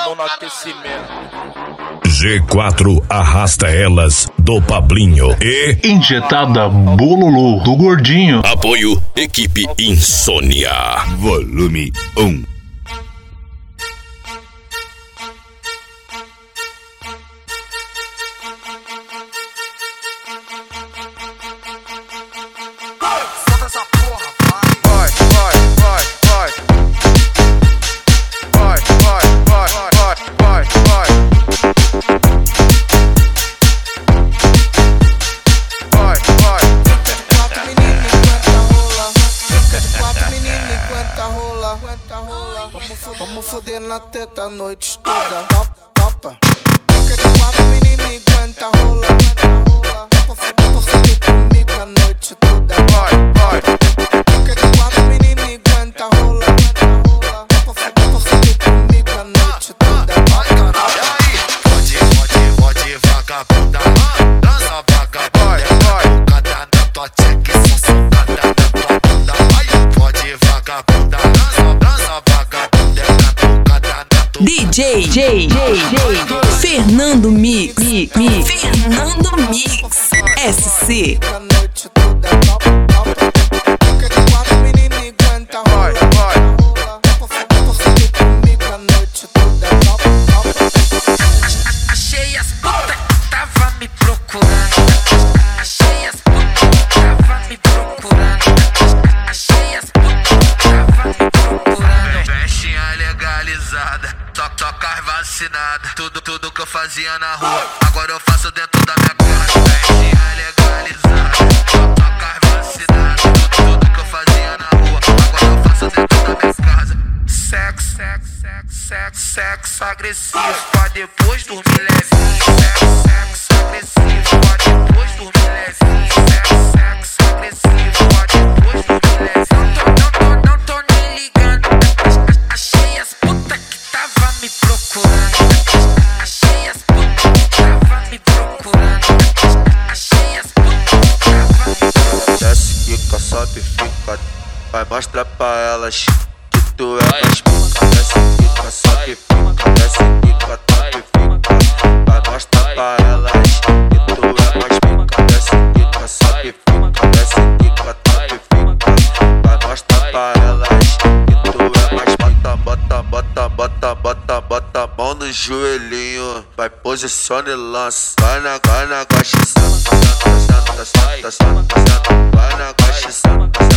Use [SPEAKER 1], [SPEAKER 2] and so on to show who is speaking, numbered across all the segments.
[SPEAKER 1] mão no aquecimento.
[SPEAKER 2] G4 arrasta elas do Pablinho e
[SPEAKER 3] Injetada Bololô do Gordinho.
[SPEAKER 2] apoio Equipe Insônia. Volume 1.
[SPEAKER 4] Vamos foder na teta a noite toda. Topa. Fica de quatro, menino, e aguenta rola. Topa foder comigo a noite toda. Fica de quatro, menino, e aguenta rola. Topa foder comigo a noite toda.
[SPEAKER 5] Pode vagabunda, dança vagabunda, cada na tua tcheque, só socada na tua bunda. Pode vagabunda, dança vagabunda, cada na tua
[SPEAKER 6] DJ Fernando Mix. Fernando Mix SC.
[SPEAKER 4] A noite toda. Fica de quatro, menino, e aguenta rola. Topa foder comigo a noite toda.
[SPEAKER 5] Achei as putas que tava me procurando. Achei as putas que tava me procurando. Achei as putas que tava me procurando. Festinha legalizada, toca vacinada. Tudo que eu fazia na rua, agora eu faço dentro da minha casa. Festinha legalizada, toca vacinada. Tudo que eu fazia na rua, agora eu faço dentro da minha casa. Sexo agressivo, pra depois dormir levinho. Sexo agressivo, pra depois dormir levinho. Sexo agressivo, pra depois dormir levinho. Não tô nem ligando. Achei as putas que tava me procurando. Achei as putas que tava me procurando. Achei as putas que tava me procurando.
[SPEAKER 7] Desce, fica, sobe, fica. Vai mostrar pra elas que tu é mais pica. Desce, fica, sobe, fica. Desce, fica, top, fica. Vai mostrar pra elas que tu é mais pica. Desce, fica, sobe, fica. Desce, fica, top, fica. Vai mostrar pra elas que tu é mais pica. Bota a mão no joelhinho. Vai, posiciona e lança. Vai na guaxa, senta. Vai na guaxa, senta.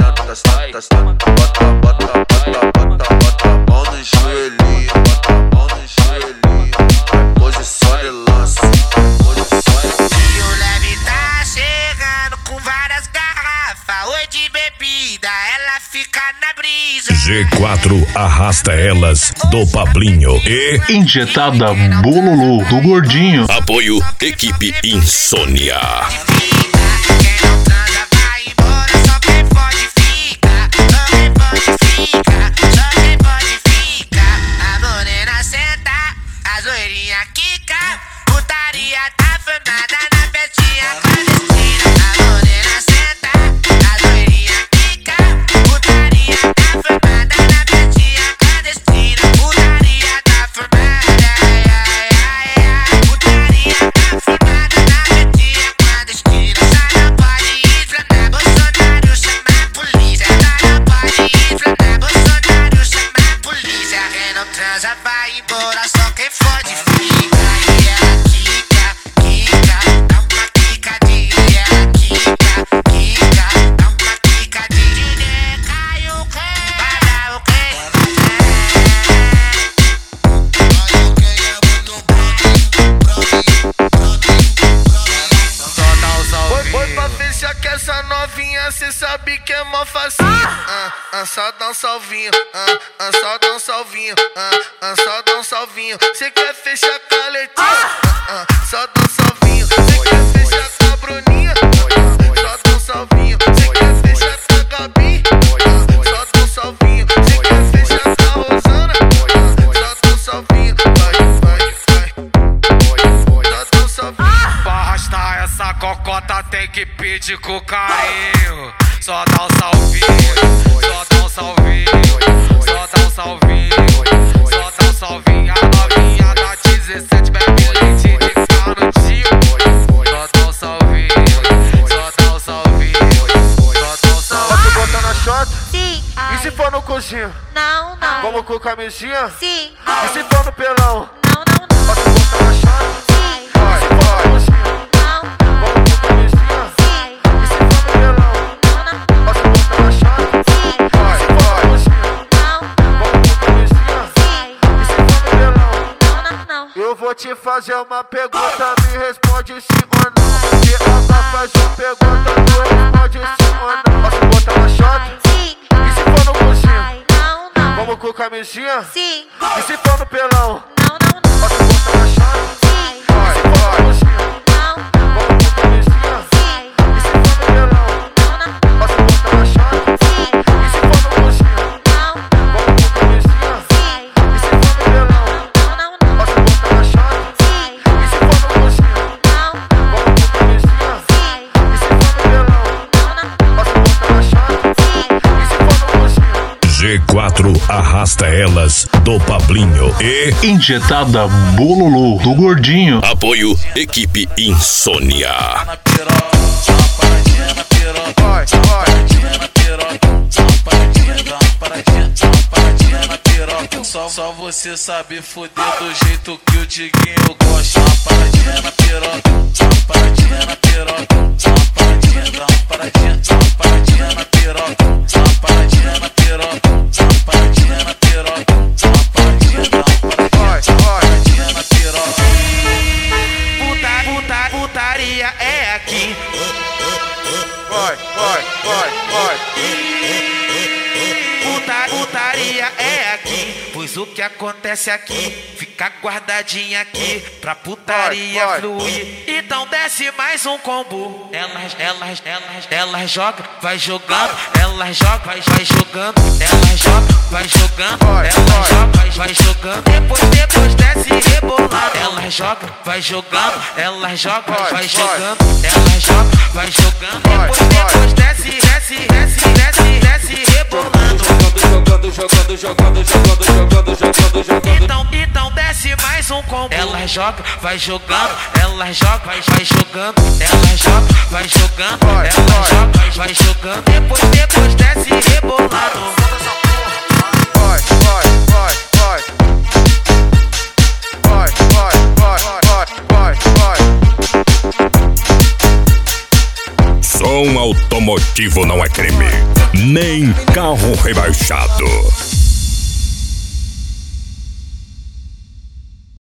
[SPEAKER 7] Bota a mão no joelhinho. Bota a mão no joelhinho. Vai, posiciona e lança.
[SPEAKER 5] E o leve tá chegando com várias garrafas. Oi de bebida, ela fica na brisa.
[SPEAKER 2] G4 arrasta elas do Pablinho e
[SPEAKER 3] Injetada Bololô do Gordinho.
[SPEAKER 2] apoio Equipe Insônia.
[SPEAKER 5] Quem não transa vai embora, só quem pode fica. Só quem pode fica, só quem pode fica. A morena senta, a zoeirinha quica. Putaria tá formada na festinha clandestina. A morena senta, a zoeirinha quica. Putaria tá formada na festinha clandestina. Putaria tá formada, putaria tá formada na festinha clandestina. Só não pode inflamar, Bolsonaro chama a polícia. Só não pode inflamar, Bolsonaro chama a polícia. Quem não transa vai embora, só quem pode fica. E ela quica, dá uma quicadinha. Quica, dá uma quicadinha. Cai o quê? Vai dar o quê?
[SPEAKER 7] Foi pra fechar que essa novinha, cê sabe que é mó facinho. Só dá um salvinho, só dá um salvinho, só dá um salvinho. Cê quer fechar com a Letícia? Só dá um salvinho. Cê quer fechar com a Bruninha? Só dá um salvinho. Cê quer fechar com a Gabi? Só dá um salvinho. Cê quer fechar com a Rosana? Só dá um salvinho. Só dá um salvinho.
[SPEAKER 5] Pra arrastar essa cocota tem que pedir com carinho. Só dá um salvinho, só dá um salvinho, só dá um salvinho, só dá um salvinho.
[SPEAKER 7] coxinha?
[SPEAKER 5] Não, não.
[SPEAKER 7] Vamos com camisinha?
[SPEAKER 5] Sim.
[SPEAKER 7] E se for no pelão?
[SPEAKER 5] Não, não, não.
[SPEAKER 7] Bota a boca na chave?
[SPEAKER 5] Sim.
[SPEAKER 7] Vai, vai, coxinha.
[SPEAKER 5] Não,
[SPEAKER 7] Vamos com camisinha?
[SPEAKER 5] sim.
[SPEAKER 7] E se for no pelão?
[SPEAKER 5] Não, não.
[SPEAKER 7] Bota a boca na chave?
[SPEAKER 5] Sim.
[SPEAKER 7] Vai, vai, coxinha.
[SPEAKER 5] Não,
[SPEAKER 7] Vamos com camisinha?
[SPEAKER 5] sim.
[SPEAKER 7] E se for no pelão?
[SPEAKER 5] Não, não, não.
[SPEAKER 7] Eu vou te fazer uma pergunta, me responde sim ou não. Se ela faz uma pergunta, tu responde sim ou não. Posso botar na chave?
[SPEAKER 5] Sim.
[SPEAKER 7] E se for no coxinha?
[SPEAKER 5] Não, não.
[SPEAKER 7] Vamos com camisinha?
[SPEAKER 5] Sim.
[SPEAKER 7] E se for no pelão?
[SPEAKER 5] Não, não, não.
[SPEAKER 7] Posso botar na chave?
[SPEAKER 5] Sim.
[SPEAKER 7] Vai, vai, coxinha.
[SPEAKER 5] Não,
[SPEAKER 7] Vamos com camisinha?
[SPEAKER 5] sim.
[SPEAKER 7] E se for no pelão?
[SPEAKER 5] Não, não.
[SPEAKER 7] Posso botar na chave?
[SPEAKER 5] Sim.
[SPEAKER 7] E se for no coxinha?
[SPEAKER 5] Não,
[SPEAKER 7] Vamos com camisinha?
[SPEAKER 5] sim.
[SPEAKER 7] E se for no pelão?
[SPEAKER 5] Não, não, não.
[SPEAKER 7] Posso botar na chave?
[SPEAKER 5] Sim.
[SPEAKER 7] E se for no coxinha?
[SPEAKER 5] Não,
[SPEAKER 7] Vamos com camisinha?
[SPEAKER 5] sim.
[SPEAKER 7] E se for no pelão?
[SPEAKER 5] Não, não.
[SPEAKER 7] Posso botar na chave?
[SPEAKER 5] Sim.
[SPEAKER 7] E se for no coxinha?
[SPEAKER 2] G4 arrasta elas do Pablinho e
[SPEAKER 3] Injetada Bololô do Gordinho.
[SPEAKER 2] apoio Equipe Insônia.
[SPEAKER 7] Vai, vai.
[SPEAKER 1] Só você sabe foder do jeito que o Diguinho gosta. Uma paradinha na piroca, uma paradinha na piroca, uma paradinha, dá uma paradinha na piroca, uma paradinha na piroca, uma paradinha na piroca, uma paradinha, dá uma paradinha na piroca. Putaria é aqui.
[SPEAKER 7] Vai, vai, vai, vai.
[SPEAKER 1] Putaria é aqui, pois o que acontece aqui fica guardadinha aqui pra putaria
[SPEAKER 7] Vai.
[SPEAKER 1] fluir. Então desce mais um combo. Ela joga, vai jogando. Ela joga, vai jogando. Ela joga, vai jogando. Ela joga, vai jogando. Depois desce rebolando. Ela joga, vai jogando. Ela joga, vai jogando. Ela joga, vai jogando. Depois desce rebolando. Jogando. Então desce mais um combo. Ela joga, vai jogando. Ela joga, vai jogando. Ela joga, vai jogando. Ela joga, vai jogando. Depois desce rebolando.
[SPEAKER 7] Vai, vai, vai, vai. Vai, vai, vai, vai, vai, vai.
[SPEAKER 2] Som automotivo não é crime, nem carro rebaixado.